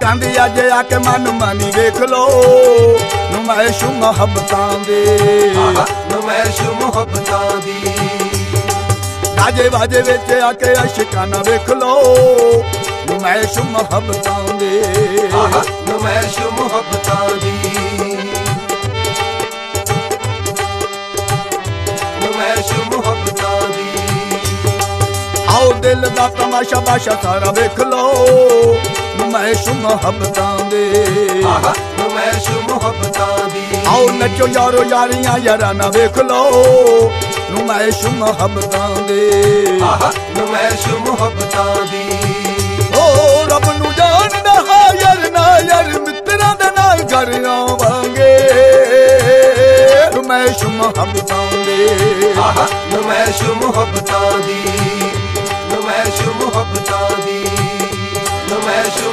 चांदी अज आके मन मानी वेख लो नुमाइश मुहब्बतां दे नुमाइश मुहब्बतां दी गाजे बाजे विच आके अशकाना वेख लो नुमाइश मुहब्बतां दे नुमाइश मुहब्बतां दी नुमाइश मुहब्बतां दी आओ दिल दा तमाशा बाशा सारा वेख लो नुमाइश मुहब्बतां दे नुमाइश मुहब्बतां दी आओ नचो यारो यारियां याराना वेख लो नुमाइश मुहब्बतां दे नुमाइश मुहब्बतां दी ओ रब नू जानदा हायर ना यार मित्रां दे नाल घर आवांगे नुमाइश मुहब्बतां दे नुमाइश मुहब्बतां दी नुमाइश मुहब्बतां दी नुमाइश